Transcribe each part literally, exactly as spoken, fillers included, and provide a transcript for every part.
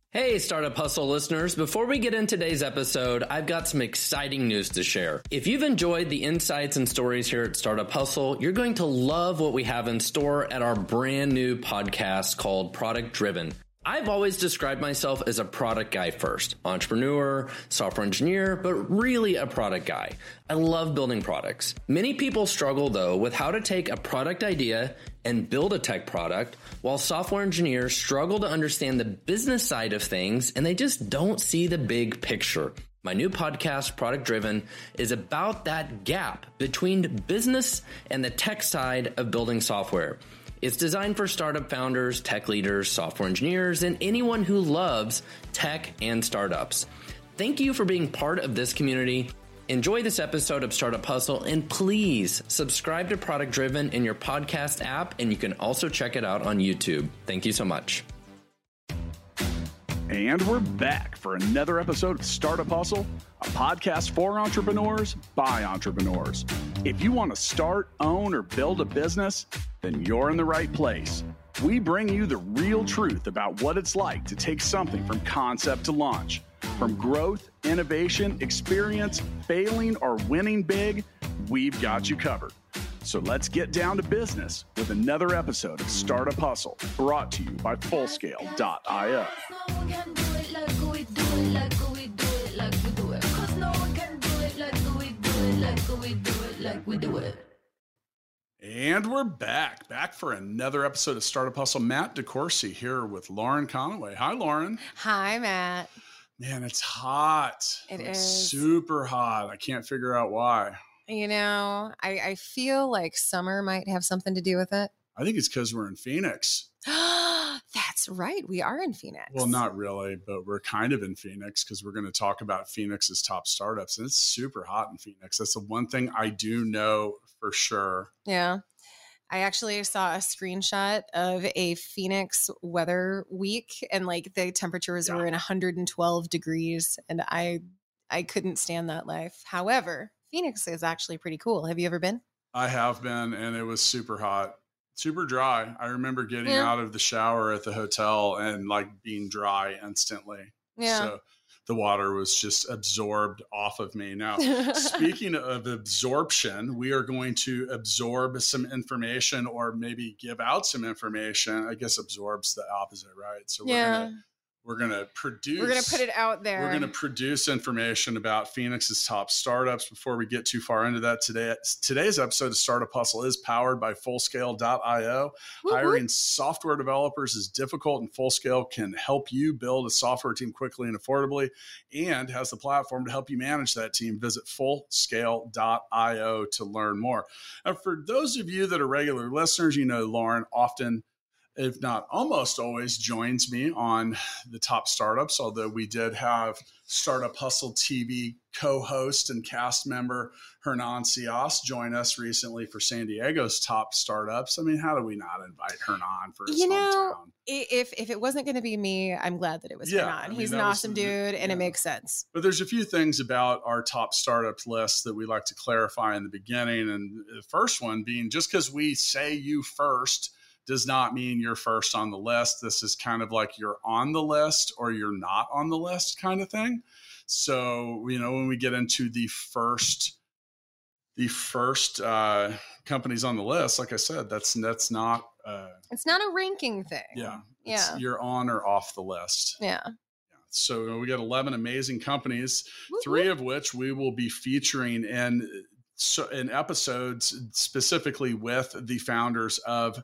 Hey, Startup Hustle listeners. Before we get into today's episode, I've got some exciting news to share. If you've enjoyed the insights and stories here at Startup Hustle, you're going to love what we have in store at our brand new podcast called Product Driven. I've always described myself as a product guy first, entrepreneur, software engineer, but really a product guy. I love building products. Many people struggle though with how to take a product idea and build a tech product, while software engineers struggle to understand the business side of things and they just don't see the big picture. My new podcast, Product Driven, is about that gap between business and the tech side of building software. It's designed for startup founders, tech leaders, software engineers, and anyone who loves tech and startups. Thank you for being part of this community. Enjoy this episode of Startup Hustle, and please subscribe to Product Driven in your podcast app, and you can also check it out on YouTube. Thank you so much. And we're back for another episode of Startup Hustle, a podcast for entrepreneurs by entrepreneurs. If you want to start, own, or build a business, then you're in the right place. We bring you the real truth about what it's like to take something from concept to launch. From growth, innovation, experience, failing, or winning big, we've got you covered. So let's get down to business with another episode of Startup Hustle, brought to you by Fullscale dot io. And we're back, back for another episode of Startup Hustle. Matt DeCoursey here with Lauren Conaway. Hi, Lauren. Hi, Matt. Man, it's hot. It it's is. super hot. I can't figure out why. You know, I, I feel like summer might have something to do with it. I think it's because we're in Phoenix. That's right. We are in Phoenix. Well, not really, but we're kind of in Phoenix because we're going to talk about Phoenix's top startups. And it's super hot in Phoenix. That's the one thing I do know for sure. Yeah. I actually saw a screenshot of a Phoenix weather week, and like the temperatures yeah. were in one hundred twelve degrees, and I I couldn't stand that life. However, Phoenix is actually pretty cool. Have you ever been? I have been, and it was super hot, super dry. I remember getting yeah. out of the shower at the hotel and like being dry instantly. Yeah. So the water was just absorbed off of me. Now, speaking of absorption, we are going to absorb some information, or maybe give out some information. I guess absorb's the opposite, right? So we're yeah. gonna we're gonna produce. We're gonna put it out there. We're gonna produce information about Phoenix's top startups. Before we get too far into that, today today's episode of Startup Hustle is powered by Fullscale dot io. Woo-hoo. Hiring software developers is difficult, and Fullscale can help you build a software team quickly and affordably, and has the platform to help you manage that team. Visit Fullscale dot io to learn more. Now, for those of you that are regular listeners, you know Lauren often, if not almost always, joins me on the top startups, although we did have Startup Hustle T V co-host and cast member Hernan Cias join us recently for San Diego's top startups. I mean, how do we not invite Hernan for his you know, hometown? If if it wasn't going to be me, I'm glad that it was Yeah, Hernan. I mean, He's an that was awesome the- dude, and yeah. it makes sense. But there's a few things about our top startups list that we like to clarify in the beginning. And the first one being, just because we say you first does not mean you're first on the list. This is kind of like you're on the list or you're not on the list kind of thing. So, you know, when we get into the first, the first uh, companies on the list, like I said, that's that's not. Uh, it's not a ranking thing. Yeah. Yeah. You're on or off the list. Yeah. So we got eleven amazing companies, Woo-hoo. three of which we will be featuring in, in episodes specifically with the founders of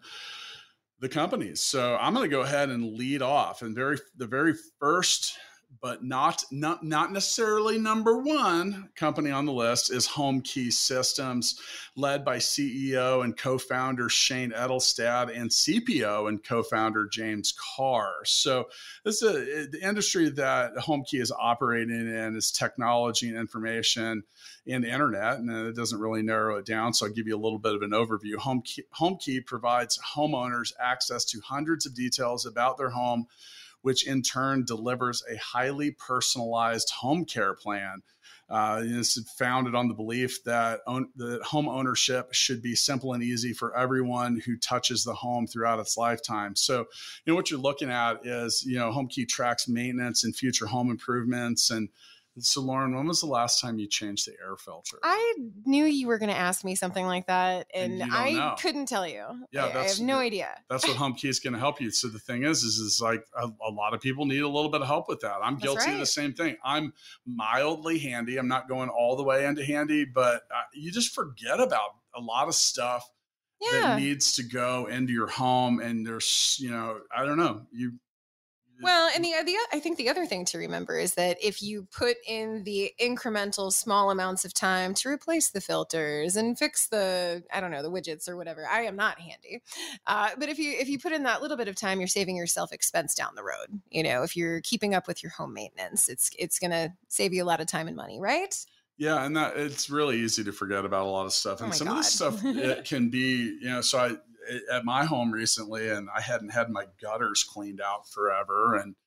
the companies. So I'm going to go ahead and lead off. And very the very first, but not not not necessarily number one company on the list is HomeKey Systems, led by C E O and co-founder Shane Edelstad and C P O and co-founder James Carr. So this is a, the industry that HomeKey is operating in is technology and information and the internet, and it doesn't really narrow it down. So I'll give you a little bit of an overview. HomeKey, HomeKey provides homeowners access to hundreds of details about their home which in turn delivers a highly personalized home care plan. Uh, it's founded on the belief that, own, that home ownership should be simple and easy for everyone who touches the home throughout its lifetime. So, you know, what you're looking at is, you know, HomeKey tracks maintenance and future home improvements. And so, Lauren, when was the last time you changed the air filter? I knew you were going to ask me something like that, and, and I know. couldn't tell you. Yeah, I, that's, I have no idea. That's what HomeKey is going to help you. So the thing is, is, is like a, a lot of people need a little bit of help with that. I'm That's guilty right. of the same thing. I'm mildly handy. I'm not going all the way into handy, but uh, you just forget about a lot of stuff Yeah. that needs to go into your home. And there's, you know, I don't know, you. Well, and the, the I think the other thing to remember is that if you put in the incremental small amounts of time to replace the filters and fix the, I don't know, the widgets or whatever, I am not handy. Uh, but if you if you put in that little bit of time, you're saving yourself expense down the road. You know, if you're keeping up with your home maintenance, it's it's going to save you a lot of time and money, right? Yeah, and that it's really easy to forget about a lot of stuff. And Oh my some God. of this stuff it can be, you know, so I at my home recently, and I hadn't had my gutters cleaned out forever, and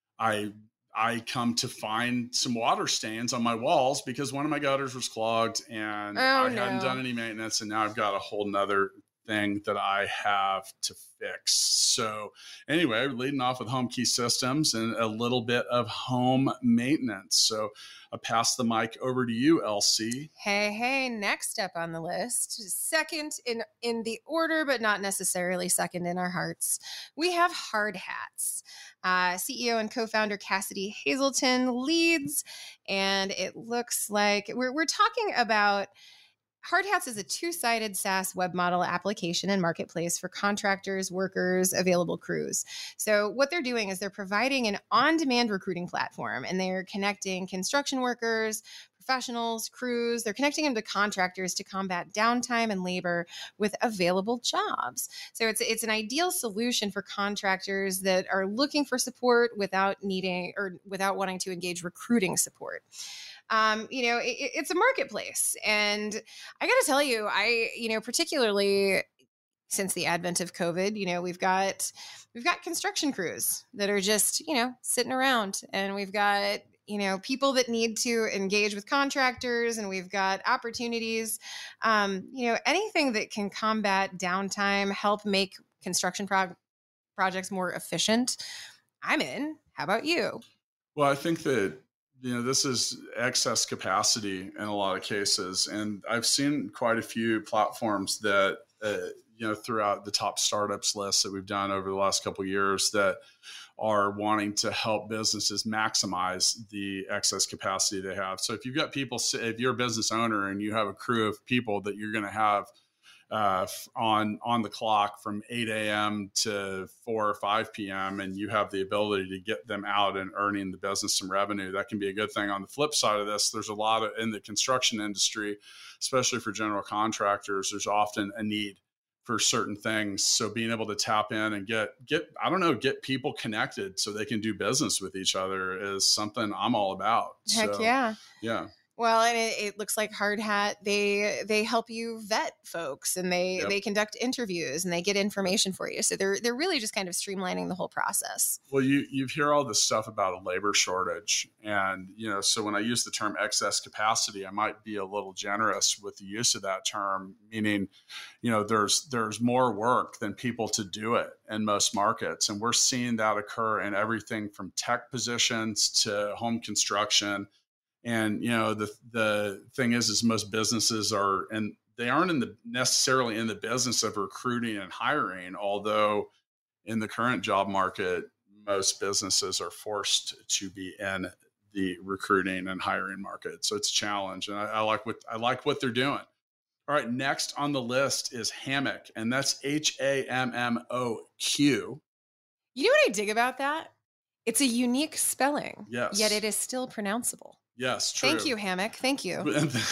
I I come to find some water stains on my walls because one of my gutters was clogged, and Oh, I no. hadn't done any maintenance, and now I've got a whole nother thing that I have to fix. So anyway, leading off with HomeKey systems and a little bit of home maintenance. So I pass the mic over to you, Elsie. Hey, hey, next up on the list, second in, in the order, but not necessarily second in our hearts, we have Hard Hats. Uh, C E O and co-founder Cassidy Hazelton leads, and it looks like we're, we're talking about Hard Hats is a two-sided SaaS web model application and marketplace for contractors, workers, available crews. So what they're doing is they're providing an on-demand recruiting platform, and they're connecting construction workers, professionals, crews. They're connecting them to contractors to combat downtime and labor with available jobs. So it's it's an ideal solution for contractors that are looking for support without needing or without wanting to engage recruiting support. Um, you know, it, it's a marketplace. And I got to tell you, I, you know, particularly since the advent of COVID, you know, we've got, we've got construction crews that are just, you know, sitting around, and we've got, you know, people that need to engage with contractors, and we've got opportunities, um, you know, anything that can combat downtime, help make construction prog- projects more efficient. I'm in. How about you? Well, I think that, you know, this is excess capacity in a lot of cases. And I've seen quite a few platforms that, uh, you know, throughout the top startups list that we've done over the last couple of years that are wanting to help businesses maximize the excess capacity they have. So if you've got people, if you're a business owner and you have a crew of people that you're going to have uh, on on the clock from eight a.m. to four or five p.m. and you have the ability to get them out and earning the business some revenue, that can be a good thing. On the flip side of this, there's a lot of, in the construction industry, especially for general contractors, there's often a need for certain things. So being able to tap in and get, get, I don't know, get people connected so they can do business with each other is something I'm all about. Heck so, yeah. Yeah. Well, and it, it looks like Hard Hat, they they help you vet folks, and they Yep. they conduct interviews, and they get information for you. So they're they're really just kind of streamlining the whole process. Well, you you hear all this stuff about a labor shortage, and you know, so when I use the term excess capacity, I might be a little generous with the use of that term, meaning, you know, there's there's more work than people to do it in most markets, and we're seeing that occur in everything from tech positions to home construction. And, you know, the the thing is, is most businesses are, and they aren't in the necessarily in the business of recruiting and hiring, although in the current job market, most businesses are forced to be in the recruiting and hiring market. So it's a challenge. And I, I like what I like what they're doing. All right, next on the list is Hammock, and that's H A M M O Q. You know what I dig about that? It's a unique spelling. Yes. Yet it is still pronounceable. Yes, true. Thank you, Hammock. Thank you.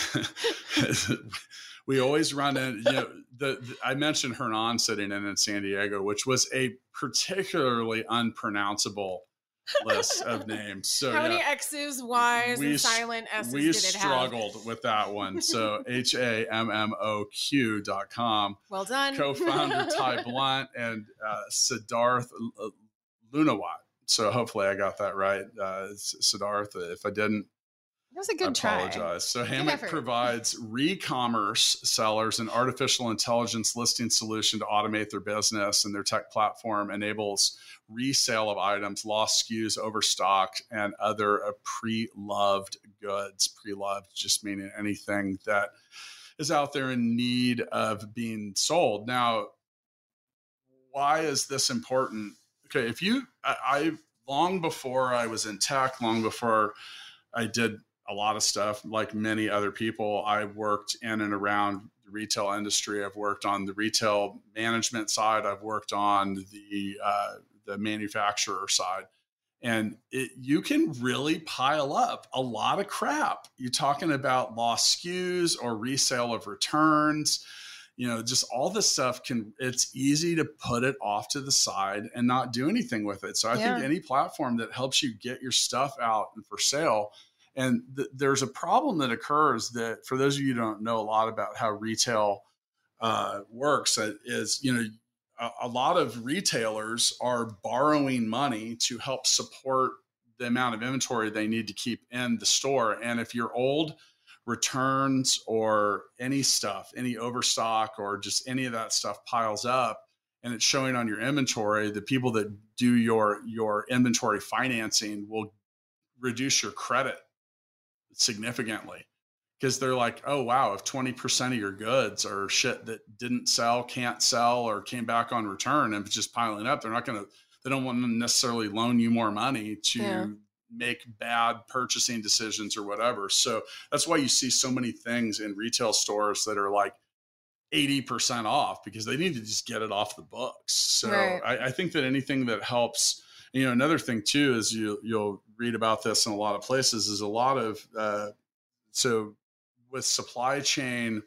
We always run in, you know, the, the I mentioned Hernan sitting in in San Diego, which was a particularly unpronounceable list of names. So how yeah, many X's, Y's, we and silent S's we did it have? struggled with that one. So H A M M O Q dot com. Well done. Co-founder Ty Blunt and uh, Siddharth Lunawat. so hopefully I got that right, uh, Siddhartha. If I didn't, That was a good I try. apologize. So Good Hammock effort. provides re-commerce sellers an artificial intelligence listing solution to automate their business, and their tech platform enables resale of items, lost S K Us, overstocked, and other uh, pre-loved goods. Pre-loved just meaning anything that is out there in need of being sold. Now, why is this important? Okay, if you, I, I long before I was in tech, long before I did a lot of stuff, like many other people, I worked in and around the retail industry. I've worked on the retail management side. I've worked on the uh, the manufacturer side, and it, you can really pile up a lot of crap. You're talking about lost S K Us or resale of returns. You know, just all this stuff can, it's easy to put it off to the side and not do anything with it. So I Yeah. think any platform that helps you get your stuff out and for sale. And th- there's a problem that occurs that, for those of you who don't know a lot about how retail uh, works, uh, is, you know, a, a lot of retailers are borrowing money to help support the amount of inventory they need to keep in the store. And if you're old, returns or any stuff, any overstock or just any of that stuff piles up and it's showing on your inventory, the people that do your, your inventory financing will reduce your credit significantly, because they're like, oh, wow, if twenty percent of your goods are shit that didn't sell, can't sell, or came back on return and it's just piling up, they're not going to, they don't want to necessarily loan you more money to yeah. make bad purchasing decisions or whatever. So that's why you see so many things in retail stores that are like eighty percent off, because they need to just get it off the books. So right. I, I think that anything that helps, you know, another thing too, is you, you'll read about this in a lot of places, is a lot of, uh, so with supply chain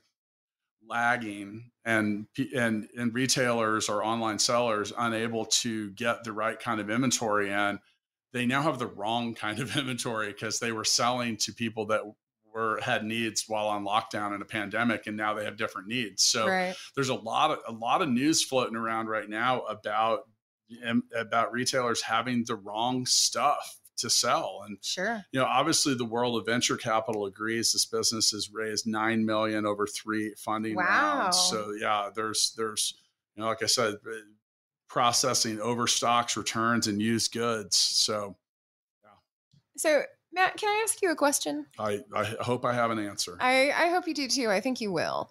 lagging and, and, and retailers or online sellers unable to get the right kind of inventory in, they now have the wrong kind of inventory because they were selling to people that were had needs while on lockdown in a pandemic, and now they have different needs. So right. there's a lot of a lot of news floating around right now about about retailers having the wrong stuff to sell. And sure, you know, obviously the world of venture capital agrees. This business has raised nine million over three funding wow. rounds. So yeah, there's there's you know, like I said, processing overstocks, returns, and used goods. So yeah. So Matt, can I ask you a question? I, I hope I have an answer. I, I hope you do too. I think you will.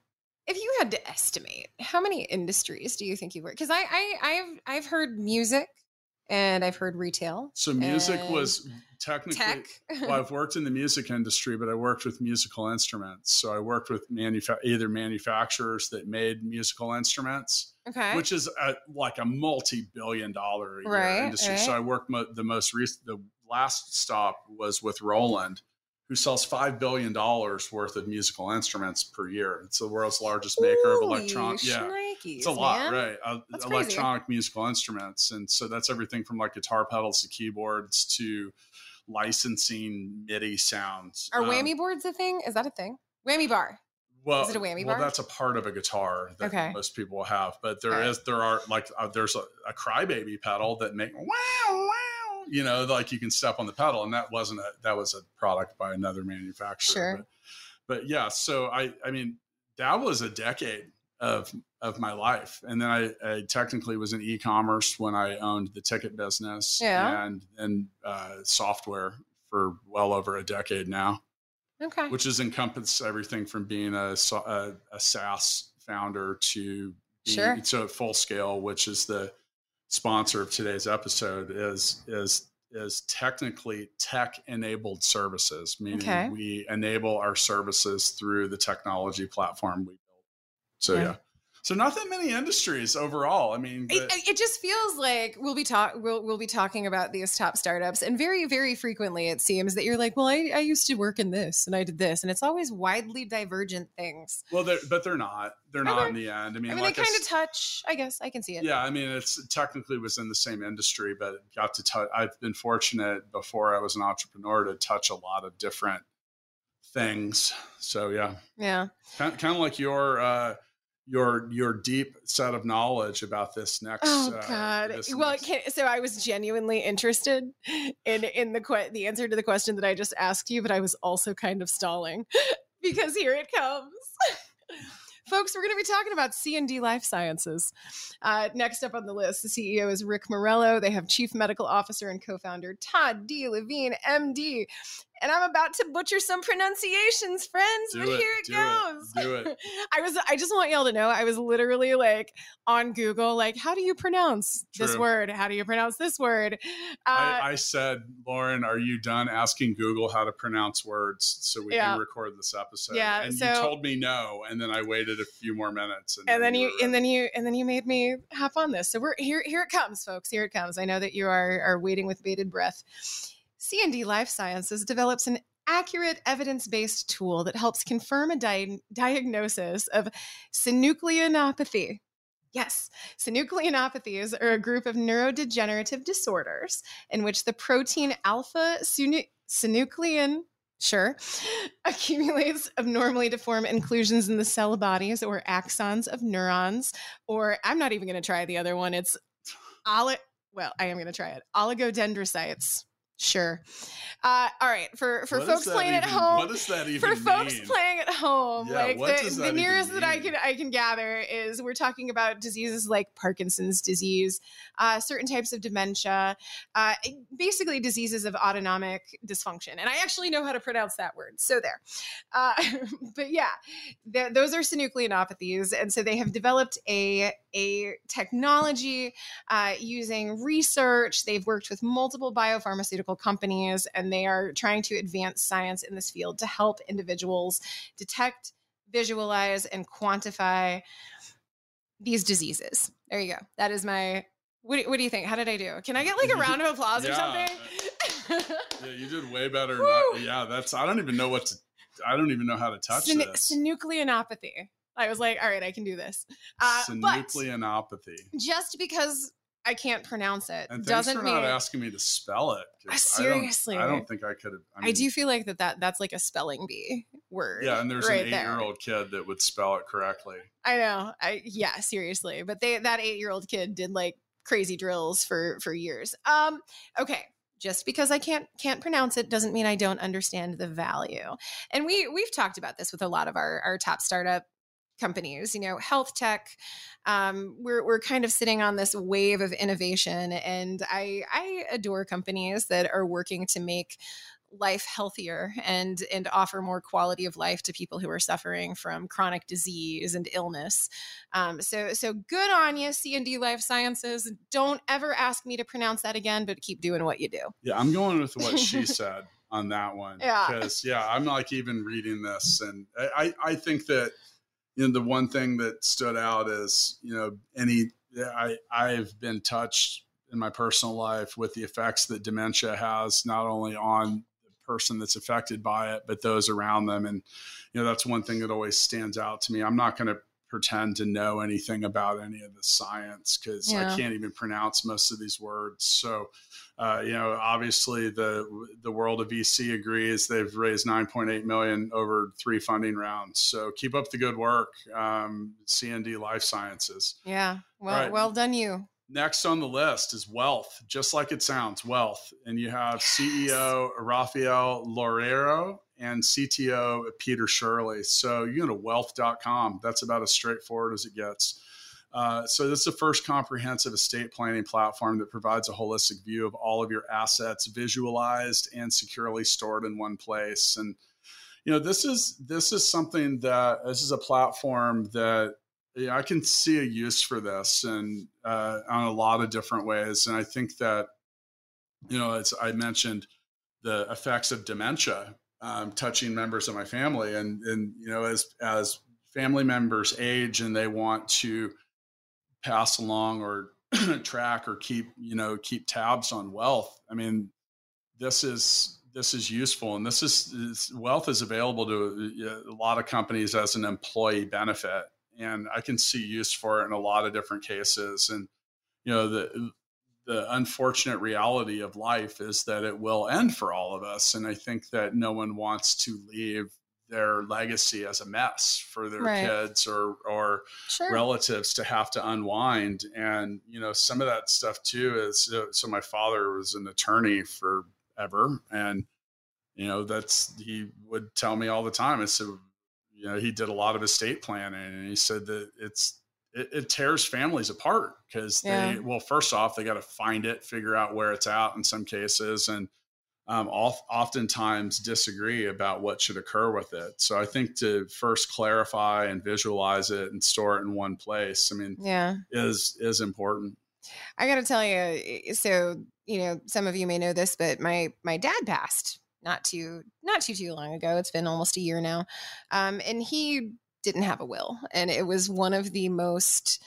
If you had to estimate, how many industries do you think you work? Because I, I I've I've heard music and I've heard retail. So music was technically tech. Well, I've worked in the music industry, but I worked with musical instruments. So I worked with manufa- either manufacturers that made musical instruments, okay, which is a, like a multi-billion dollar a year right, industry. Right. So I worked mo- the most recent, the last stop was with Roland, who sells five billion dollars worth of musical instruments per year. It's the world's largest maker Holy of electronic. Yeah, it's a lot, man. right? Uh, that's electronic crazy. musical instruments. And so that's everything from like guitar pedals to keyboards to licensing MIDI sounds. Are um, whammy boards a thing? Is that a thing? Whammy bar. Well, is it a whammy well, bar? that's a part of a guitar that okay. most people have, but there okay. is, there are like, uh, there's a, a crybaby pedal that make wow, wow, you know, like you can step on the pedal, and that wasn't a, that was a product by another manufacturer. Sure. But, but yeah, so I, I mean, that was a decade of, of my life. And then I, I technically was in e-commerce when I owned the ticket business yeah. and, and uh, software for well over a decade now. Okay. Which has encompassed everything from being a, a, a SaaS founder to being, sure. so at Full Scale, which is the sponsor of today's episode, is is is technically tech-enabled services, meaning okay. we enable our services through the technology platform we built. So yeah. yeah. So not that many industries overall. I mean, it, it just feels like we'll be talk we'll we'll be talking about these top startups, and very very frequently it seems that you're like, well, I, I used to work in this and I did this, and it's always widely divergent things. Well, they're, but they're not. They're okay. not in the end. I mean, I mean, like they kind of touch. I guess I can see it. Yeah, I mean, it's technically was in the same industry, but it got to touch. I've been fortunate before I was an entrepreneur to touch a lot of different things. So yeah, yeah, kind, kind of like your. Uh, your your deep set of knowledge about this next. Oh uh, God! this Well, next- can, so I was genuinely interested in in the que- the answer to the question that I just asked you, but I was also kind of stalling because here it comes. Folks, we're going to be talking about C and D Life Sciences. Uh, next up on the list, the C E O is Rick Morello. They have Chief Medical Officer and Co-founder Todd D. Levine, M D. And I'm about to butcher some pronunciations, friends, Do but it, here it do goes. it, do it. I was I just want y'all to know I was literally like on Google, like, how do you pronounce this True. word? How do you pronounce this word? Uh, I, I said, Lauren, are you done asking Google how to pronounce words so we Yeah. can record this episode? Yeah, And so- you told me no, and then I waited a few more minutes, and, and then you were and then ready. you and then you made me hop on this. So we're here here it comes, folks. Here it comes. I know that you are are waiting with bated breath. C and D Life Sciences develops an accurate evidence-based tool that helps confirm a di- diagnosis of synucleinopathy. Yes, synucleinopathies are a group of neurodegenerative disorders in which the protein alpha synu- synuclein Sure. accumulates abnormally deformed inclusions in the cell bodies or axons of neurons, or I'm not even going to try the other one. It's oli- well, I am going to try it. Oligodendrocytes. Sure. Uh, all right. For for What does folks that playing at even- home, What does that even for folks mean? playing at home, Yeah, like what the, does the that even nearest that I mean? can I can gather is we're talking about diseases like Parkinson's disease, uh, certain types of dementia, uh, basically diseases of autonomic dysfunction. And I actually know how to pronounce that word. So there. Uh, but yeah, th- those are synucleinopathies, and so they have developed a a technology uh, using research. They've worked with multiple biopharmaceutical companies, and they are trying to advance science in this field to help individuals detect, visualize, and quantify these diseases. There you go. That is my. What do, what do you think? How did I do? Can I get like a round of applause or Yeah. something? Yeah, you did way better. than Woo! I- yeah, that's. I don't even know what to. I don't even know how to touch Syn- this. synucleinopathy. I was like, all right, I can do this. Uh, but Synucleinopathy. just because I can't pronounce it And thanks doesn't for mean not asking me to spell it. 'cause Uh, I seriously. don't, I don't think I could have. I do feel like that, that that's like a spelling bee word. Yeah, and there's right an there. eight-year-old kid that would spell it correctly. I know. I yeah, seriously. But they that eight-year-old kid did like crazy drills for for years. Um, okay. Just because I can't can't pronounce it doesn't mean I don't understand the value. And we we've talked about this with a lot of our our top startup companies, you know, health tech. Um, we're we're kind of sitting on this wave of innovation, and I I adore companies that are working to make life healthier and and offer more quality of life to people who are suffering from chronic disease and illness. Um, so so good on you, C and D Life Sciences. Don't ever ask me to pronounce that again, but keep doing what you do. Yeah, I'm going with what she said on that one. Yeah. Because yeah, I'm like even reading this, and I I think that you know the one thing that stood out is you know any I I've been touched in my personal life with the effects that dementia has not only on person that's affected by it, but those around them. And, you know, that's one thing that always stands out to me. I'm not going to pretend to know anything about any of the science because Yeah. I can't even pronounce most of these words. So, uh, you know, obviously the, the world of V C agrees. They've raised nine point eight million over three funding rounds. So keep up the good work. Um, C and D Life Sciences. Yeah. Well, Right. well done you. Next on the list is Wealth, just like it sounds, Wealth. And you have C E O Rafael Lorero and C T O Peter Shirley. So you go to wealth dot com. That's about as straightforward as it gets. Uh, so this is the first comprehensive estate planning platform that provides a holistic view of all of your assets visualized and securely stored in one place. And, you know, this is, this is something that, this is a platform that, yeah, I can see a use for this and uh, on a lot of different ways. And I think that, you know, as I mentioned, the effects of dementia um, touching members of my family. And, and, you know, as, as family members age and they want to pass along or track or keep, you know, keep tabs on wealth. I mean, this is, this is useful. And this is, is Wealth is available to a lot of companies as an employee benefit. And I can see use for it in a lot of different cases. And, you know, the the unfortunate reality of life is that it will end for all of us. And I think that no one wants to leave their legacy as a mess for their Right. kids or, or Sure. relatives to have to unwind. And, you know, some of that stuff too is, uh, so my father was an attorney forever. And, you know, that's, he would tell me all the time. It's, a, you know, he did a lot of estate planning, and he said that it's, it, it tears families apart because Yeah. they, well, first off, they got to find it, figure out where it's at in some cases. And, um, oft, oftentimes disagree about what should occur with it. So I think to first clarify and visualize it and store it in one place, I mean, Yeah. is, is important. I got to tell you, so, you know, some of you may know this, but my, my dad passed not too, not too, too long ago. It's been almost a year now. Um, and he didn't have a will. And it was one of the most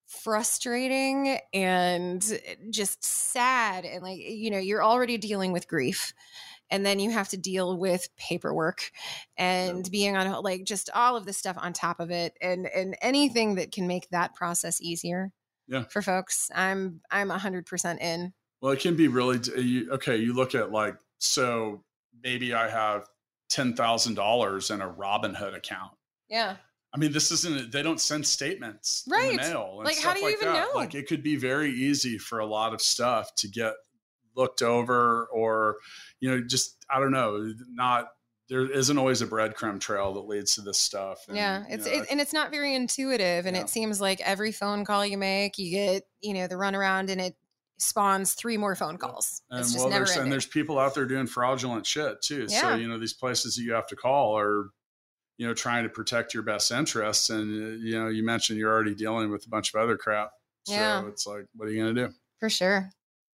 frustrating and just sad. And like, you know, you're already dealing with grief, and then you have to deal with paperwork and being on like just all of this stuff on top of it. And, and anything that can make that process easier Yeah. for folks. I'm, I'm a hundred percent in. Well, it can be really, you, okay. You look at like, so maybe I have ten thousand dollars in a Robinhood account. Yeah. I mean, this isn't, they don't send statements Right. in the mail. And Like, stuff how do you like even that. know? Like, it could be very easy for a lot of stuff to get looked over, or, you know, just, I don't know, not, there isn't always a breadcrumb trail that leads to this stuff. And, Yeah. It's, you know, it, and it's not very intuitive. And Yeah. it seems like every phone call you make, you get, you know, the runaround, and it spawns three more phone calls. And It's just well, never there's, and ending. there's people out there doing fraudulent shit too. So, Yeah. you know, these places that you have to call are, you know, trying to protect your best interests. And, uh, you know, you mentioned you're already dealing with a bunch of other crap. So Yeah. it's like, what are you going to do? For sure.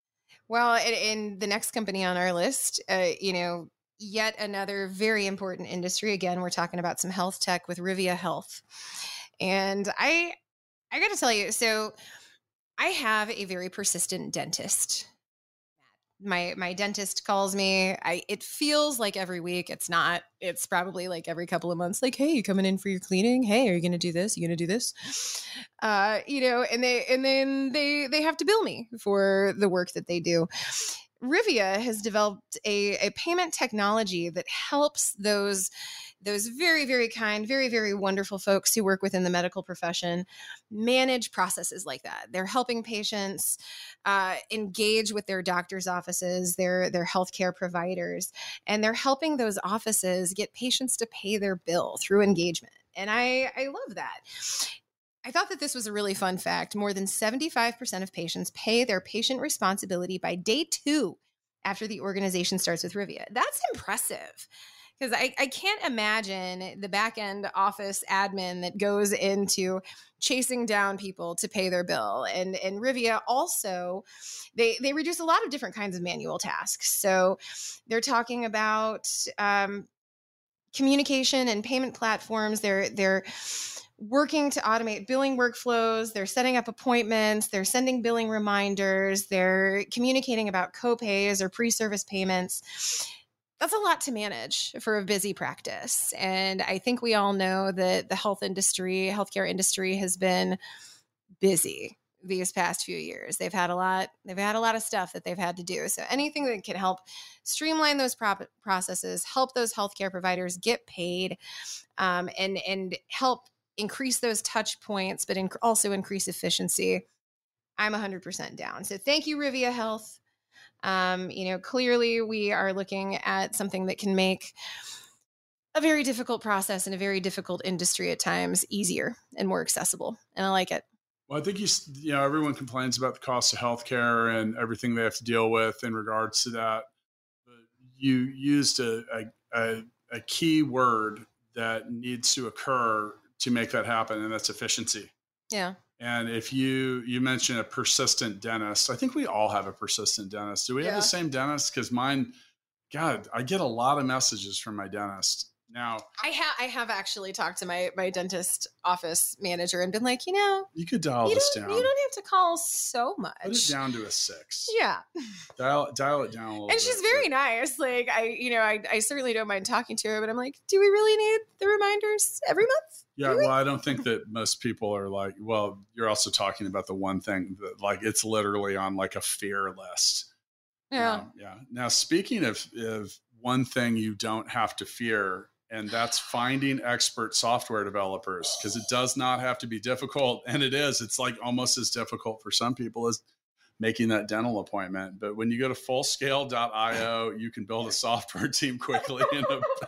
Well, in, in the next company on our list, uh, you know, yet another very important industry. Again, we're talking about some health tech with Rivia Health. And I, I got to tell you, so I have a very persistent dentist. My my dentist calls me. I it feels like every week. It's not. It's probably like every couple of months. Like, hey, you coming in for your cleaning? Hey, are you going to do this? You going to do this? Uh, you know, and they and then they they have to bill me for the work that they do. Rivia has developed a, a payment technology that helps those those very, very kind, very, very wonderful folks who work within the medical profession manage processes like that. They're helping patients uh, engage with their doctor's offices, their, their healthcare providers, and they're helping those offices get patients to pay their bill through engagement. And I, I love that. I thought that this was a really fun fact. More than seventy-five percent of patients pay their patient responsibility by day two after the organization starts with Rivia. That's impressive. Because I, I can't imagine the back end office admin that goes into chasing down people to pay their bill. And, and Rivia also, they, they reduce a lot of different kinds of manual tasks. So they're talking about um, communication and payment platforms. They're, they're working to automate billing workflows. They're setting up appointments. They're sending billing reminders. They're communicating about co-pays or pre-service payments. That's a lot to manage for a busy practice. And I think we all know that the health industry, healthcare industry has been busy these past few years. They've had a lot, they've had a lot of stuff that they've had to do. So anything that can help streamline those prop- processes, help those healthcare providers get paid, um, and, and help increase those touch points, but inc- also increase efficiency, I'm one hundred percent down. So thank you, Rivia Health. Um, you know, clearly we are looking at something that can make a very difficult process and a very difficult industry at times easier and more accessible. And I like it. Well, I think you, you know, everyone complains about the cost of healthcare and everything they have to deal with in regards to that. But you used a, a, a, a key word that needs to occur to make that happen, and that's efficiency. Yeah. And if you, you mentioned a persistent dentist, I think we all have a persistent dentist. Do we Yeah. have the same dentist? Because mine, God, I get a lot of messages from my dentist. Now, I have I have actually talked to my my dentist office manager and been like, you know, you could dial you this don't, down. you don't have to call so much. Put it down to a six. Yeah. Dial, dial it down a little bit. And she's very nice. Like I, you know, I, I certainly don't mind talking to her, but I'm like, do we really need the reminders every month? Yeah, well, I don't think that most people are like, well, you're also talking about the one thing that like it's literally on like a fear list. Yeah. Um, yeah. Now, speaking of, of one thing you don't have to fear, And that's finding expert software developers, because it does not have to be difficult. And it is, it's like almost as difficult for some people as making that dental appointment. But when you go to full scale dot io, you can build a software team quickly and,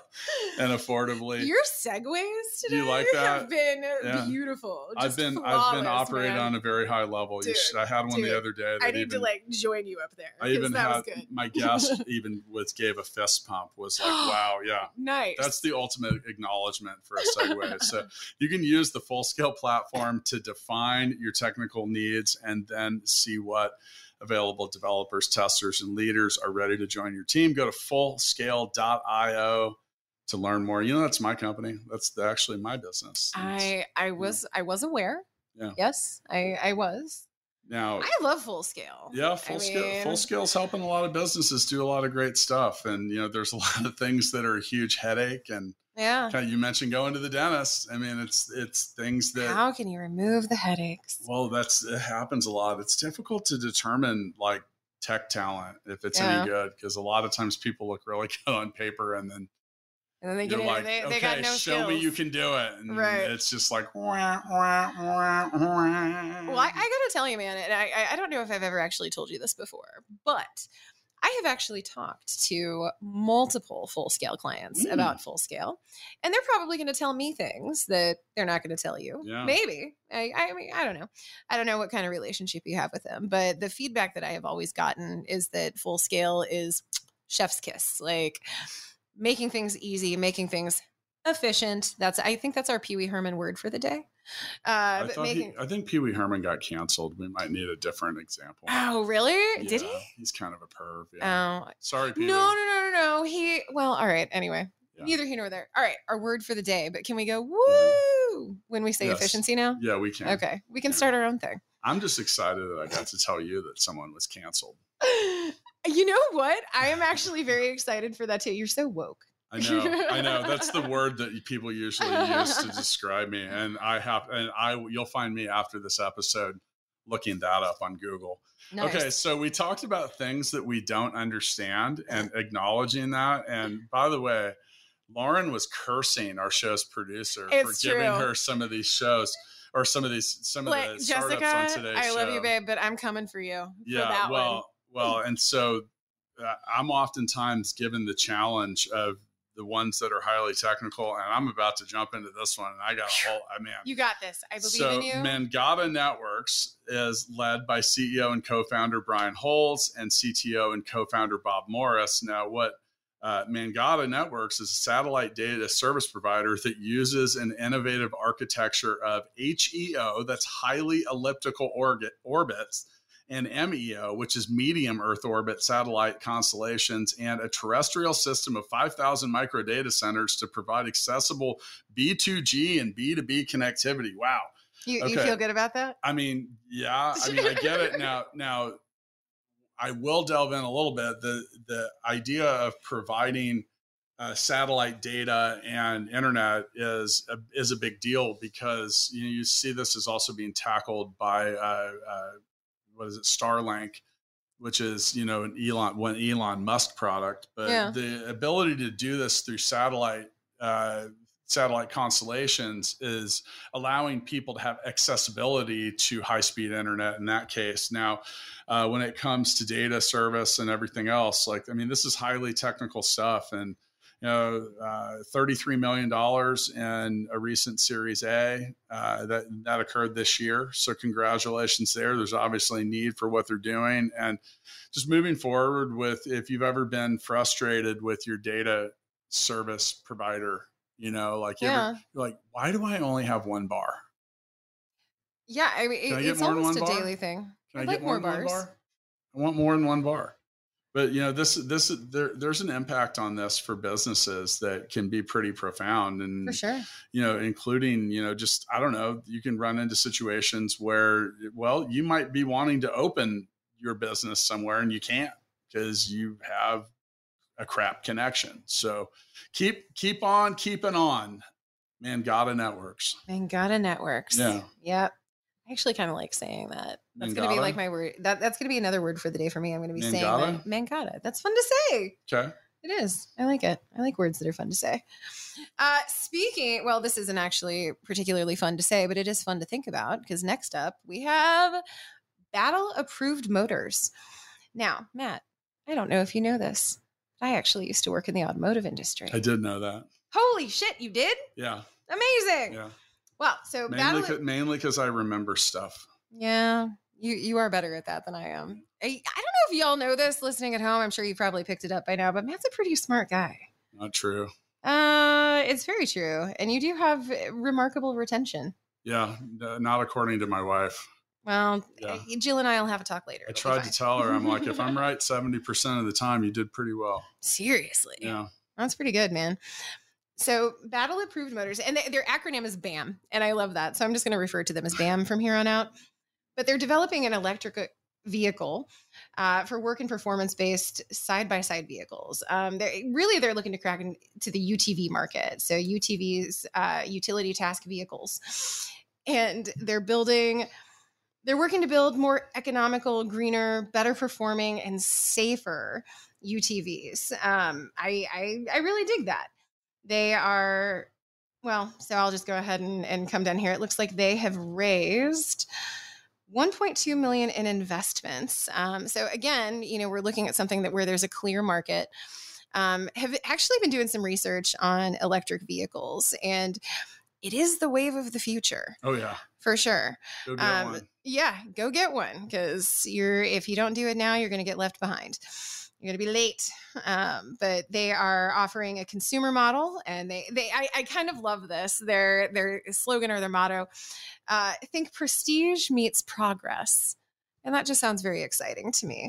and affordably. Your segues today Do you like that? have been Yeah. beautiful. I've Just been flawless, I've been operating man. on a very high level. You Dude, should, I had one dude. the other day. I that need even, to like join you up there. I even that had was good. my guest even was gave a fist pump. Was like, wow, yeah. Nice. That's the ultimate acknowledgement for a segue. So you can use the Full Scale platform to define your technical needs and then see what available developers, testers, and leaders are ready to join your team. Go to full scale dot io to learn more. You know, that's my company. That's actually my business. I I was I was aware. Yeah. Yes, I I was. Now, I love Full Scale. yeah, full I scale. mean- Full Scale's helping a lot of businesses do a lot of great stuff, and you know, there's a lot of things that are a huge headache. And Yeah. kind of, you mentioned going to the dentist. I mean, it's it's things that. How can you remove the headaches? Well, that's it happens a lot. It's difficult to determine like tech talent if it's Yeah. any good, because a lot of times people look really good on paper and then And then they get you're in, like, they, okay, they got no show skills. me you can do it. And Right. it's just like, wah, wah, wah, wah. Well, I, I gotta tell you, man, and I, I- I don't know if I've ever actually told you this before, but I have actually talked to multiple Full Scale clients Mm. about Full Scale, and they're probably going to tell me things that they're not going to tell you. Yeah. Maybe. I, I mean, I don't know. I don't know what kind of relationship you have with them, but the feedback that I have always gotten is that Full Scale is chef's kiss, like making things easy, making things efficient. That's I think that's our Pee Wee Herman word for the day. Uh, I, but thought he- making. I think Pee Wee Herman got canceled. We might need a different example. Oh, really? Did Yeah, he? He's kind of a perv. Yeah. Oh, Sorry, Pee Wee. no, no, no, no, no. He, well, all right. Anyway, Yeah. neither here nor there. All right. Our word for the day, but can we go woo when we say Yes. efficiency now? Yeah, we can. Okay. We can Yeah. start our own thing. I'm just excited that I got to tell you that someone was canceled. You know what? I am actually very excited for that too. You're so woke. I know, I know. That's the word that people usually use to describe me, and I have, and I, you'll find me after this episode looking that up on Google. Nice. Okay, so we talked about things that we don't understand and acknowledging that. And by the way, Lauren was cursing our show's producer It's for giving true. her some of these shows or some of these some of Like, the startups Jessica, on today's I show. love you, babe, but I'm coming for you. Yeah, for that well, one. well, and so uh, I'm oftentimes given the challenge of the ones that are highly technical, and I'm about to jump into this one. And I got a whole, I mean, You got this. I believe so in you. Mangata Networks is led by C E O and co-founder Brian Holes and C T O and co-founder Bob Morris. Now, what uh, Mangata Networks is a satellite data service provider that uses an innovative architecture of H E O, that's highly elliptical orbit, orbits, and M E O, which is medium Earth orbit satellite constellations, and a terrestrial system of five thousand micro data centers to provide accessible B two G and B two B connectivity. Wow. You, you okay. feel good about that? I mean, yeah, I mean, I get it now. Now, I will delve in a little bit. The the idea of providing uh, satellite data and internet is a, is a big deal, because you know, you see this is also being tackled by uh, uh, what is it, Starlink, which is, you know, an Elon one Elon Musk product. But Yeah. the ability to do this through satellite uh, satellite constellations is allowing people to have accessibility to high speed internet in that case. Now, uh, when it comes to data service and everything else, like, I mean, this is highly technical stuff. And you know, uh, thirty-three million dollars in a recent Series A uh, that that occurred this year. So congratulations there. There's obviously need for what they're doing, and just moving forward with, if you've ever been frustrated with your data service provider, you know, like, you Yeah. ever, you're like, why do I only have one bar? Yeah, I mean, Can I it, get it's more than almost a one bar? daily thing. Can I'd I like get more more than one bars. bar? I want more than one bar. But you know, this this there there's an impact on this for businesses that can be pretty profound, and For sure. you know, including, you know, just, I don't know, you can run into situations where, well, you might be wanting to open your business somewhere and you can't because you have a crap connection. So keep keep on keeping on, Mangata Networks. Mangata Networks. Yeah. Yep. I actually kind of like saying that. That's going to be Mangata? like my word. That, that's going to be another word for the day for me. I'm going to be saying Mangata? that. Mangata. That's fun to say. Okay. It is. I like it. I like words that are fun to say. Uh, speaking, well, this isn't actually particularly fun to say, but it is fun to think about because next up we have Battle Approved Motors. Now, Matt, I don't know if you know this, but I actually used to work in the automotive industry. I did know that. Holy shit, you did? Yeah. Amazing. Yeah. Well, so mainly Battle... cause, mainly because I remember stuff. Yeah, you you are better at that than I am. I, I don't know if y'all know this listening at home. I'm sure you probably picked it up by now, but Matt's a pretty smart guy. Not true. Uh, it's very true. And you do have remarkable retention. Yeah, not according to my wife. Well, yeah. Jill and I will have a talk later. I tried to tell her, I'm like, if I'm right seventy percent of the time, you did pretty well. Seriously? Yeah. That's pretty good, man. So Battle Approved Motors, and they, their acronym is BAM, and I love that. So I'm just going to refer to them as BAM from here on out. But they're developing an electric vehicle uh, for work and performance-based side-by-side vehicles. Um, they're, really, they're looking to crack into the U T V market. So U T Vs, uh, utility task vehicles. And they're building... They're working to build more economical, greener, better performing, and safer U T Vs. Um, I, I I really dig that. They are, well, so I'll just go ahead and, and come down here. It looks like they have raised one point two million dollars in investments. Um, so again, you know, we're looking at something that where there's a clear market. Um, have actually been doing some research on electric vehicles, and it is the wave of the future. Oh yeah, for sure. Go get um, one. Yeah, go get one because you're if you don't do it now, you're going to get left behind. You're going to be late. Um, but they are offering a consumer model, and they they I, I kind of love this. Their their slogan or their motto: uh, "Think prestige meets progress," and that just sounds very exciting to me.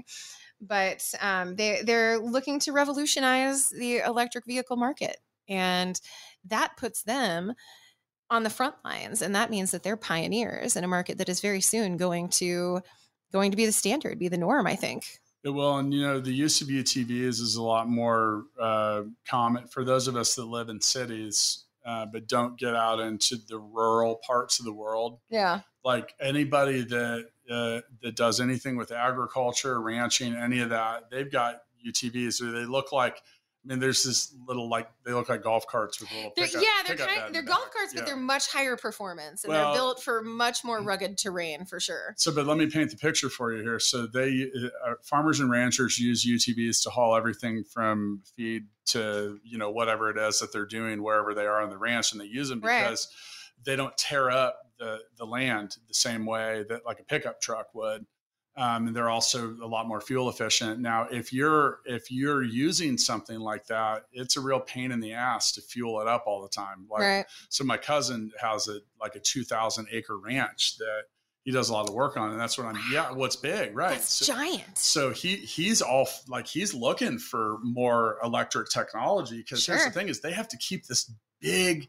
But um, they they're looking to revolutionize the electric vehicle market, and that puts them on the front lines, and that means that they're pioneers in a market that is very soon going to going to be the standard, be the norm, I think. It will, and you know, the use of U T Vs is a lot more uh, common for those of us that live in cities, uh, but don't get out into the rural parts of the world. Yeah, like anybody that uh, that does anything with agriculture, ranching, any of that, they've got U T Vs. Or they look like. I mean, there's this little, like, they look like golf carts with a little they're, pickup, yeah, they're pickup kind, they're the golf back. carts, but yeah. they're much higher performance, and well, they're built for much more rugged terrain, for sure. So, but let me paint the picture for you here. So, they uh, farmers and ranchers use U T Vs to haul everything from feed to, you know, whatever it is that they're doing wherever they are on the ranch, and they use them because right. they don't tear up the the land the same way that like a pickup truck would. Um, and they're also a lot more fuel efficient. Now, if you're if you're using something like that, it's a real pain in the ass to fuel it up all the time. Like, right. So my cousin has a like a two thousand acre ranch that he does a lot of work on, and that's what I'm. Yeah, what's big, right? That's so, giant. So he he's all like he's looking for more electric technology because sure. here's the thing: is they have to keep this big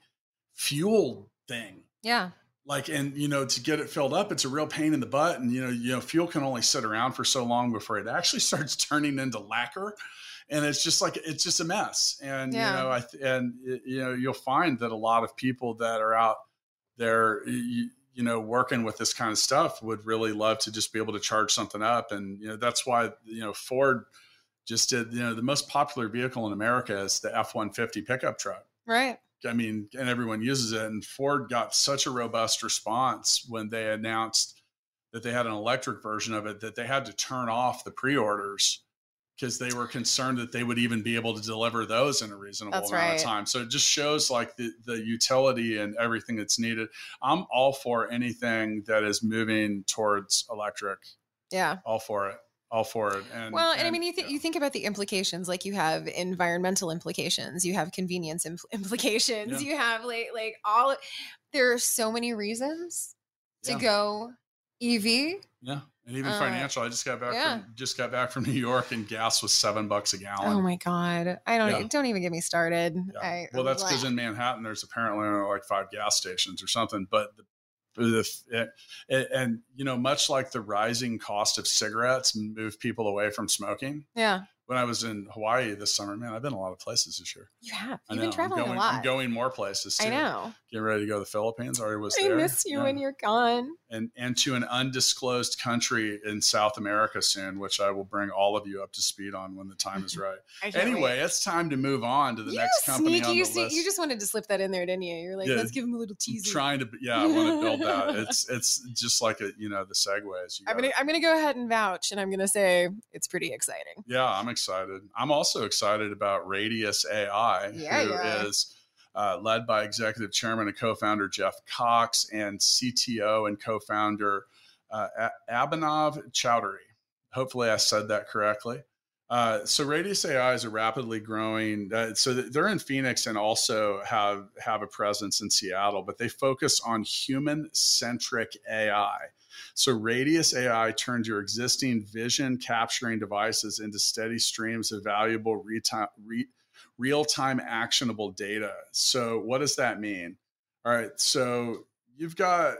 fuel thing. Yeah. Like, and, you know, to get it filled up, it's a real pain in the butt. And, you know, you know, fuel can only sit around for so long before it actually starts turning into lacquer. And it's just like, it's just a mess. And, yeah. you know, I, th- and, you know, you'll find that a lot of people that are out there, you, you know, working with this kind of stuff would really love to just be able to charge something up. And, you know, that's why, you know, Ford just did, you know, the most popular vehicle in America is the F one fifty pickup truck. Right. I mean, and everyone uses it. And Ford got such a robust response when they announced that they had an electric version of it that they had to turn off the pre-orders because they were concerned that they would even be able to deliver those in a reasonable that's amount right. of time. So it just shows like the, the utility and everything that's needed. I'm all for anything that is moving towards electric. Yeah. All for it. All for it. And well, and, and I mean, you, th- yeah. you think about the implications, like you have environmental implications, you have convenience impl- implications, yeah. you have like, like all, there are so many reasons to yeah. go E V. Yeah. And even uh, financial. I just got back yeah. from just got back from New York, and gas was seven bucks a gallon. Oh my God. I don't, yeah. don't even get me started. Yeah. I, well, that's because in Manhattan, there's apparently only like five gas stations or something, but the, the it, and, you know, much like the rising cost of cigarettes move people away from smoking. Yeah. when I was in Hawaii this summer, man, I've been a lot of places this year. You have. I You've know. been traveling I'm going, a lot. I'm going more places too. I know. Getting ready to go to the Philippines. I already was I there. miss you yeah. when you're gone. And, and to an undisclosed country in South America soon, which I will bring all of you up to speed on when the time is right. Anyway, wait. It's time to move on to the you next company sneaky, on the you list. See, you just wanted to slip that in there, didn't you? You're like, yeah, let's give him a little teaser. I'm trying to, yeah, I want to build that. It's it's just like a, you know, the segues. You I'm gonna I'm gonna go ahead and vouch, and I'm gonna say it's pretty exciting. Yeah, I'm excited. I'm also excited about Radius A I, yeah, who yeah. is uh, led by Executive Chairman and Co-founder Jeff Cox and C T O and Co-founder uh, Abhinav Chowdhury. Hopefully, I said that correctly. Uh, so Radius A I is a rapidly growing, uh, so they're in Phoenix and also have, have a presence in Seattle, but they focus on human-centric A I. So Radius A I turns your existing vision capturing devices into steady streams of valuable re- re- real-time actionable data. So what does that mean? All right, so you've got,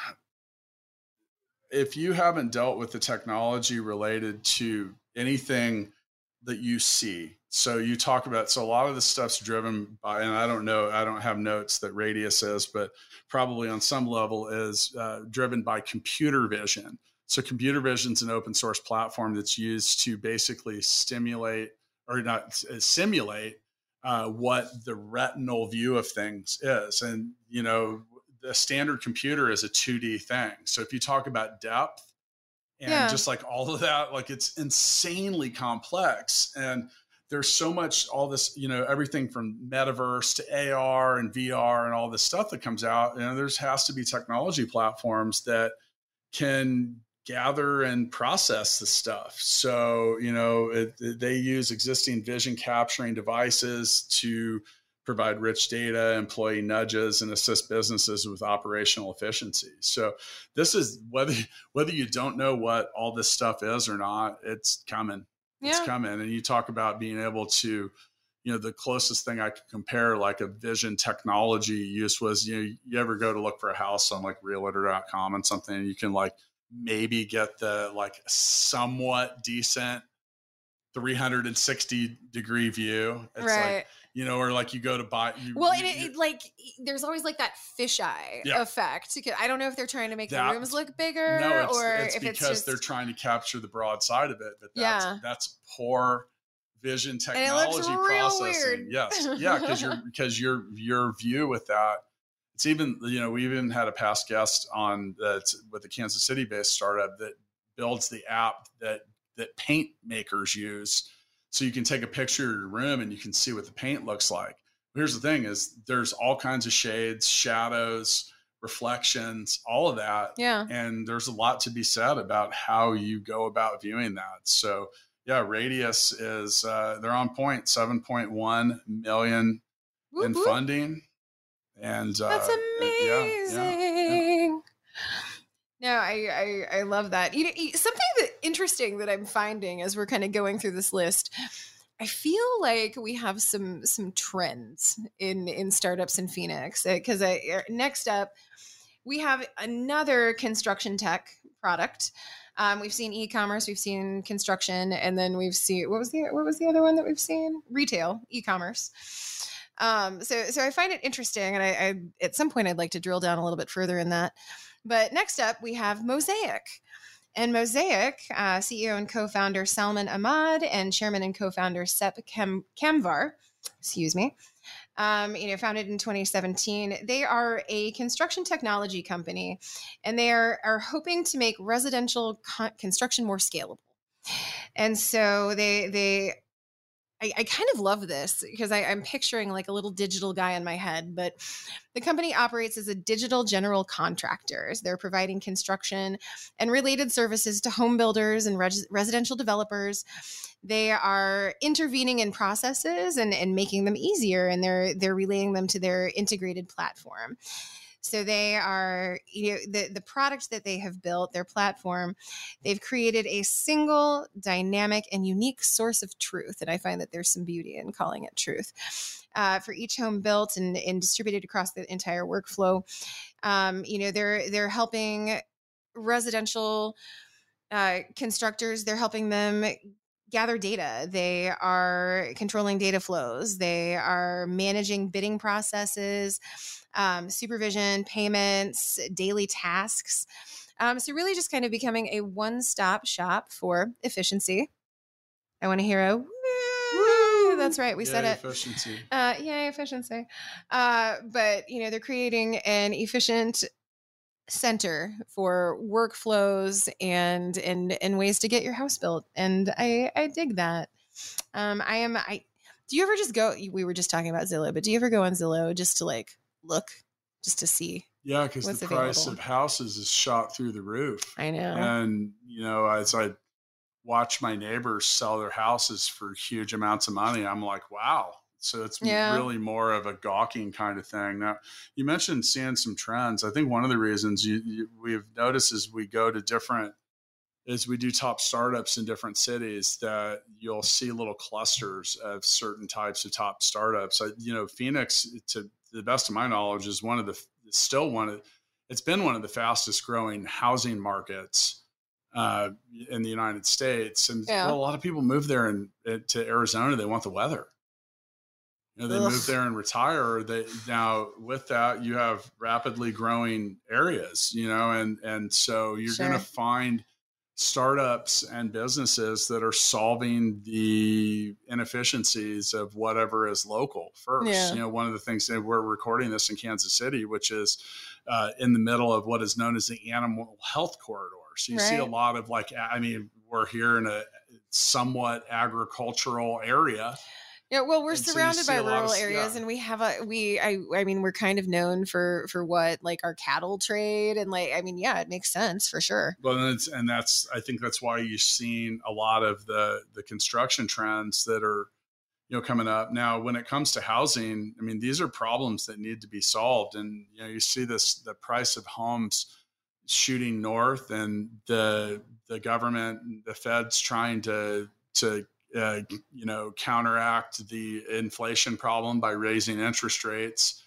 if you haven't dealt with the technology related to anything that you see. So you talk about, so a lot of the stuff's driven by, and I don't know, I don't have notes that Radius is, but probably on some level is uh, driven by computer vision. So computer vision is an open source platform that's used to basically stimulate or not simulate uh, what the retinal view of things is. And, you know, the standard computer is a two D thing. So if you talk about depth, and yeah. just like all of that, like it's insanely complex. And there's so much, all this, you know, everything from metaverse to A R and V R and all this stuff that comes out. You know, there's has to be technology platforms that can gather and process the stuff. So, you know, it, it, they use existing vision capturing devices to provide rich data, employee nudges, and assist businesses with operational efficiency. So this is whether whether you don't know what all this stuff is or not, it's coming. Yeah. It's coming. And you talk about being able to, you know, the closest thing I could compare like a vision technology use was, you know, you ever go to look for a house on like realtor dot com and something, and you can like maybe get the like somewhat decent three hundred sixty degree view. It's right. like, you know, or like you go to buy. You, well, you, and it, it, like there's always like that fisheye yeah. effect. I don't know if they're trying to make that, the rooms look bigger, no, it's, or it's if because it's just, they're trying to capture the broad side of it. But that's yeah. that's poor vision technology and it looks real processing. Weird. Yes, yeah, because your because your your view with that. It's even, you know, we even had a past guest on that with a Kansas City based startup that builds the app that that paint makers use. So you can take a picture of your room and you can see what the paint looks like. Here's the thing is there's all kinds of shades, shadows, reflections, all of that. Yeah. And there's a lot to be said about how you go about viewing that. So yeah, Radius is, uh, they're on point, seven point one million whoop, in whoop. funding. And uh, that's amazing. Yeah, yeah, yeah. No, I, I I love that. You know, something that interesting that I'm finding as we're kind of going through this list, I feel like we have some some trends in in startups in Phoenix. Because I next up, we have another construction tech product. Um, we've seen e-commerce, we've seen construction, and then we've seen what was the what was the other one that we've seen? Retail, e-commerce. Um, so so I find it interesting, and I, I at some point I'd like to drill down a little bit further in that. But next up, we have Mosaic. And Mosaic, uh, C E O and co-founder Salman Ahmad and chairman and co-founder Sep Kam- Kamvar, excuse me, um, you know, founded in twenty seventeen. They are a construction technology company, and they are, are hoping to make residential con- construction more scalable. And so they they I, I kind of love this because I, I'm picturing like a little digital guy in my head, but the company operates as a digital general contractor. They're providing construction and related services to home builders and res- residential developers. They are intervening in processes and, and making them easier, and they're they're relaying them to their integrated platform. So they are, you know, the, the product that they have built, their platform, they've created a single dynamic and unique source of truth. And I find that there's some beauty in calling it truth uh, for each home built and, and distributed across the entire workflow. Um, you know, they're, they're helping residential uh, constructors, they're helping them gather data. They are controlling data flows. They are managing bidding processes, um, supervision, payments, daily tasks. Um, so really just kind of becoming a one-stop shop for efficiency. I want to hear a woo. Woo! That's right. We yay, said it. Efficiency. Uh, yay, efficiency. Uh, but, you know, they're creating an efficient center for workflows and and and ways to get your house built. And I I dig that. Um, I am I do you ever just go we were just talking about Zillow, but do you ever go on Zillow just to like look, just to see? Yeah, because the price available? of houses is shot through the roof. I know. And, you know, as I watch my neighbors sell their houses for huge amounts of money, I'm like, wow. So it's Yeah. really more of a gawking kind of thing. Now, you mentioned seeing some trends. I think one of the reasons you, you, we've noticed as we go to different, as we do top startups in different cities, that you'll see little clusters of certain types of top startups. I, you know, Phoenix, to the best of my knowledge, is one of the, still one of, it's been one of the fastest growing housing markets uh, in the United States. And Yeah. well, a lot of people move there and to Arizona, they want the weather. You know, they Ugh. move there and retire. They now with that, you have rapidly growing areas, you know, and, and so you're Sure. going to find startups and businesses that are solving the inefficiencies of whatever is local first. Yeah. You know, one of the things that we're recording this in Kansas City, which is uh, in the middle of what is known as the animal health corridor. So you see a Right. lot of like, I mean, we're here in a somewhat agricultural area. Yeah, well, we're And so you surrounded see by a lot of- rural areas, yeah. and we have a we. I I mean, we're kind of known for for what like our cattle trade, and like I mean, yeah, it makes sense for sure. Well, and, it's, and that's, I think that's why you've seen a lot of the, the construction trends that are, you know, coming up now. When it comes to housing, I mean, these are problems that need to be solved. And, you know, you see this, the price of homes shooting north, and the, the government, the Fed's trying to, to, uh, you know, counteract the inflation problem by raising interest rates.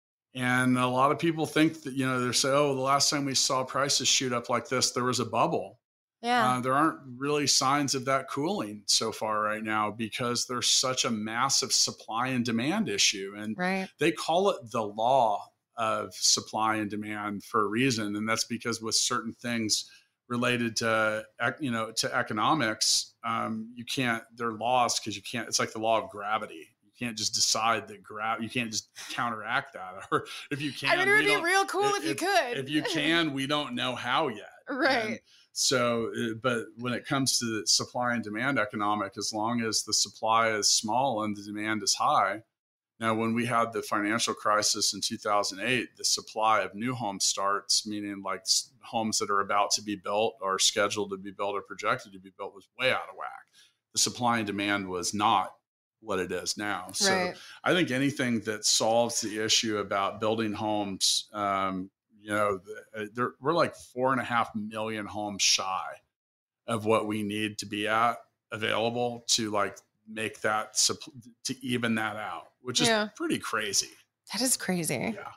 And a lot of people think that, you know, they're saying, oh, the last time we saw prices shoot up like this, there was a bubble. Yeah, Uh, there aren't really signs of that cooling so far right now, because there's such a massive supply and demand issue. And right. they call it the law of supply and demand for a reason. And that's because with certain things related to, you know, to economics, um, you can't, they're laws because you can't, it's like the law of gravity. You can't just decide that gra- you can't just counteract that. Or if you can, I mean, it we would be don't- real cool if, you could. If you can, we don't know how yet. Right. And so, uh, but when it comes to the supply and demand economic, as long as the supply is small and the demand is high. Now, when we had the financial crisis in two thousand eight, the supply of new home starts, meaning like s- homes that are about to be built or scheduled to be built or projected to be built, was way out of whack. The supply and demand was not what it is now. So Right. I think anything that solves the issue about building homes, um, you know, the, we're like four and a half million homes shy of what we need to be at available to like make that, to even that out, which is Yeah. pretty crazy. That is crazy. Yeah.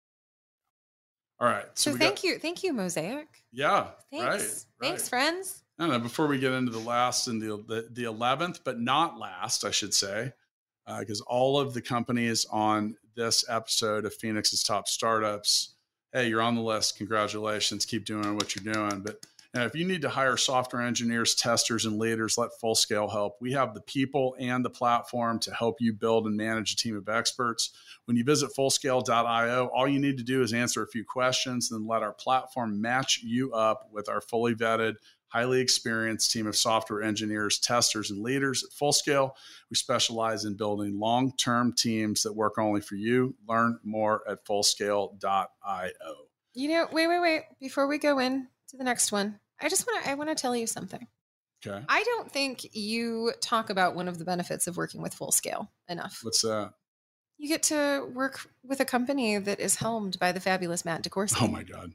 All right. So, we thank got, you, thank you, Mosaic. Yeah. Thanks, Right. thanks, right. friends. I don't know, before we get into the last and the, the, the eleventh, but not last, I should say, because uh, all of the companies on this episode of Phoenix's Top Startups, hey, you're on the list. Congratulations. Keep doing what you're doing. But you know, if you need to hire software engineers, testers, and leaders, let Fullscale help. We have the people and the platform to help you build and manage a team of experts. When you visit fullscale dot io, all you need to do is answer a few questions, then let our platform match you up with our fully vetted, highly experienced team of software engineers, testers, and leaders. At Fullscale, we specialize in building long-term teams that work only for you. Learn more at fullscale dot io. You know, wait, wait, wait. Before we go in to the next one, I just want to, I want to tell you something. Okay. I don't think you talk about one of the benefits of working with Fullscale enough. What's that? You get to work with a company that is helmed by the fabulous Matt DeCourcy. Oh my God.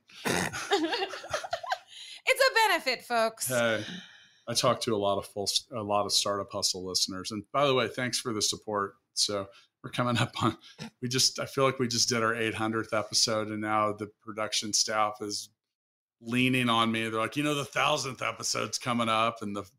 It's a benefit, folks. Hey, I talked to a lot of full, a lot of Startup Hustle listeners. And by the way, thanks for the support. So we're coming up on, we just, I feel like we just did our eight hundredth episode, and now the production staff is leaning on me. They're like, you know, the thousandth episode's coming up, and the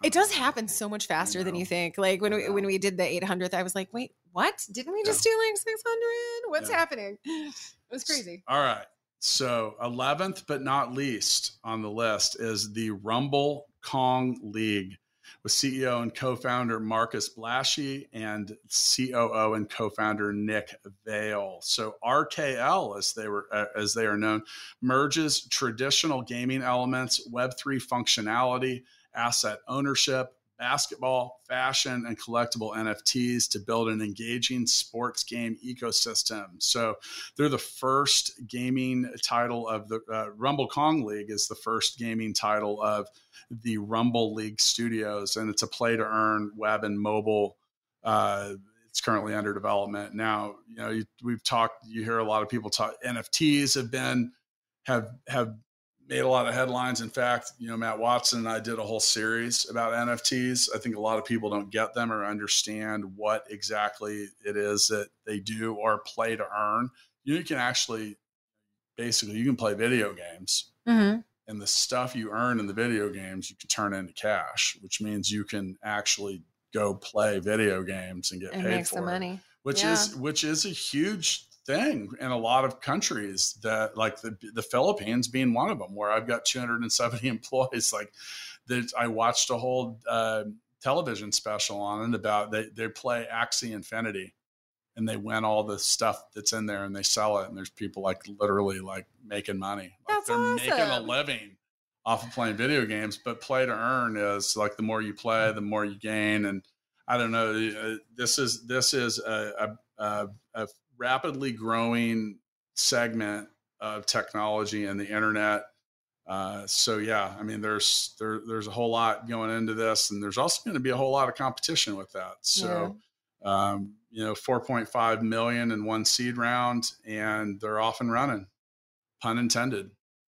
It does happen so much faster than you think. Like when we, when we did the eight hundredth, I was like, wait, what? Didn't we just yeah. do like six hundred? What's yeah. happening? It was crazy. All right. So eleventh, but not least on the list is the Rumble Kong League with C E O and co-founder Marcus Blashy and C O O and co-founder Nick Vale. So R K L, as they were uh, as they are known, merges traditional gaming elements, Web three functionality, asset ownership, basketball, fashion, and collectible N F Ts to build an engaging sports game ecosystem. So they're the first gaming title of the uh, Rumble Kong League is the first gaming title of the Rumble League Studios, and it's a play to earn web and mobile. Uh, it's currently under development. Now, you know, you, we've talked, you hear a lot of people talk, N F Ts have been, have, have, made a lot of headlines. In fact, you know, Matt Watson and I did a whole series about N F Ts. I think a lot of people don't get them or understand what exactly it is that they do or play to earn. You can actually, basically, you can play video games, mm-hmm. and the stuff you earn in the video games, you can turn into cash, which means you can actually go play video games and get and paid make for some it, money. Which yeah. is which is a huge thing in a lot of countries, that like the the Philippines being one of them, where I've got two hundred seventy employees. Like that, I watched a whole uh, television special on it about they they play Axie Infinity, and they win all the stuff that's in there and they sell it, and there's people like literally like making money. Like that's they're awesome. Making a living off of playing video games. But play to earn is like the more you play, the more you gain. And I don't know. Uh, this is this is a, a, a, a rapidly growing segment of technology and the internet. Uh, so yeah, I mean, there's, there, there's a whole lot going into this, and there's also going to be a whole lot of competition with that. So, yeah. um, you know, four point five million in one seed round, and they're off and running, pun intended.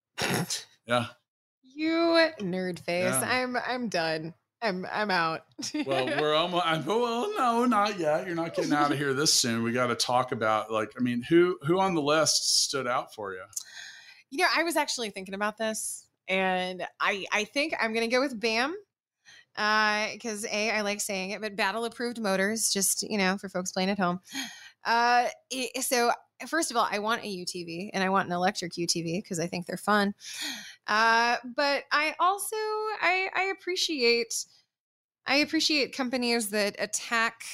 Yeah. You nerd face. Yeah. I'm, I'm done. I'm I'm out. Well, we're almost. I'm, well, no, not yet. You're not getting out of here this soon. We got to talk about, like, I mean, who who on the list stood out for you? You know, I was actually thinking about this, and I I think I'm gonna go with BAM, because uh, a I like saying it, but Battle Approved Motors, just you know, for folks playing at home. Uh, it, so first of all, I want a U T V, and I want an electric U T V because I think they're fun. Uh, but I also I I appreciate. I appreciate companies that attack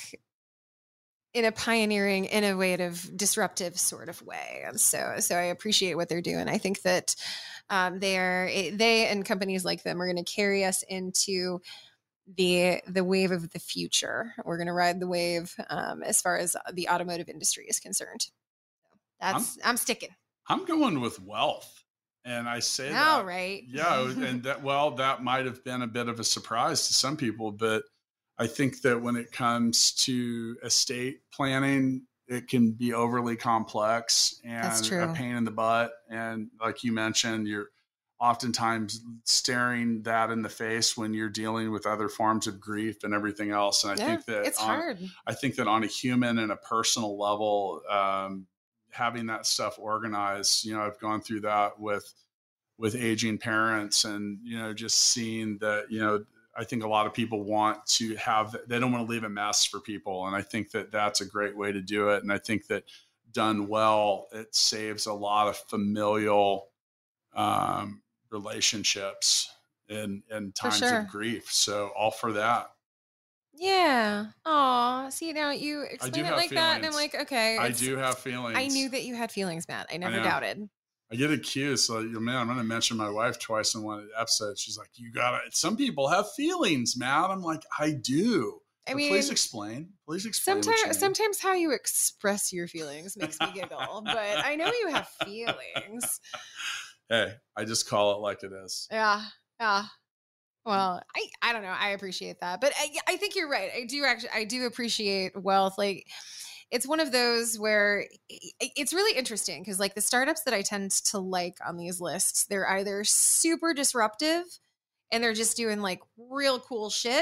in a pioneering, innovative, disruptive sort of way. And so, so I appreciate what they're doing. I think that um, they're, they and companies like them are going to carry us into the, the wave of the future. We're going to ride the wave um, as far as the automotive industry is concerned. That's, I'm, I'm sticking. I'm going with wealth. And I say that, all right. yeah, and that, well, that might have been a bit of a surprise to some people, but I think that when it comes to estate planning, it can be overly complex and a pain in the butt. And like you mentioned, you're oftentimes staring that in the face when you're dealing with other forms of grief and everything else. And I yeah, think that it's on, hard. I think that on a human and a personal level, um, having that stuff organized, you know, I've gone through that with, with aging parents, and, you know, just seeing that, you know, I think a lot of people want to have, they don't want to leave a mess for people. And I think that that's a great way to do it. And I think that done well, it saves a lot of familial, um, relationships in, in times sure. of grief. So all for that. Yeah. Aw. See, now you explain it like feelings. that, and I'm like, okay. I do have feelings. I knew that you had feelings, Matt. I never I doubted. I get accused. So, man, I'm going to mention my wife twice in one episode. She's like, you got to, some people have feelings, Matt. I'm like, I do. I but mean, please explain. Please explain. Sometimes, sometimes how you express your feelings makes me giggle, but I know you have feelings. Hey, I just call it like it is. Yeah. Yeah. Well, I, I don't know. I appreciate that, but I, I think you're right. I do actually, I do appreciate wealth. Like, it's one of those where it's really interesting because, like, the startups that I tend to like on these lists, they're either super disruptive and they're just doing like real cool shit,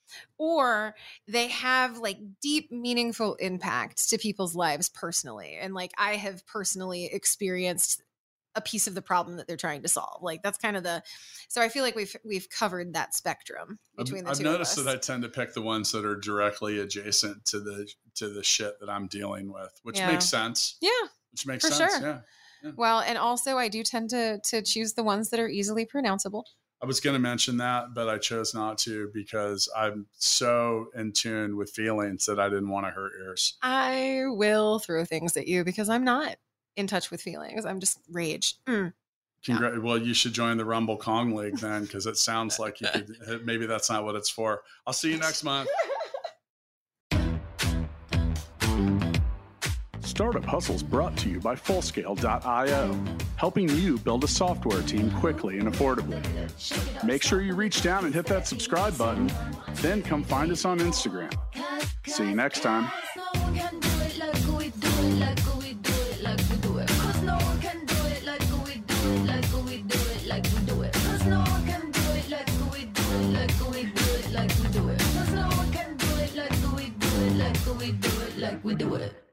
or they have like deep, meaningful impact to people's lives personally. And like, I have personally experienced a piece of the problem that they're trying to solve. Like that's kind of the, so I feel like we've, we've covered that spectrum between I've, the I've two noticed of us. that I tend to pick the ones that are directly adjacent to the, to the shit that I'm dealing with, which Yeah. makes sense. Yeah. Which makes For sense. sure. Yeah. yeah. Well, and also I do tend to, to choose the ones that are easily pronounceable. I was going to mention that, but I chose not to because I'm so in tune with feelings that I didn't want to hurt yours. I will throw things at you because I'm not in touch with feelings. I'm just rage. Mm. Congra- yeah. Well, you should join the Rumble Kong League then, because it sounds like you could, maybe that's not what it's for. I'll see you next month. Startup Hustles brought to you by Fullscale dot io, helping you build a software team quickly and affordably. Make sure you reach down and hit that subscribe button, then come find us on Instagram. See you next time. We do it.